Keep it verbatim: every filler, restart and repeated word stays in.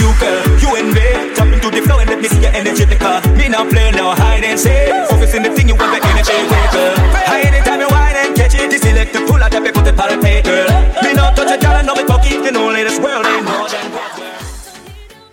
you, girl. You and me, jump into the flow and let me see your energy because me not play no hide and seek. Focus in the thing you want, the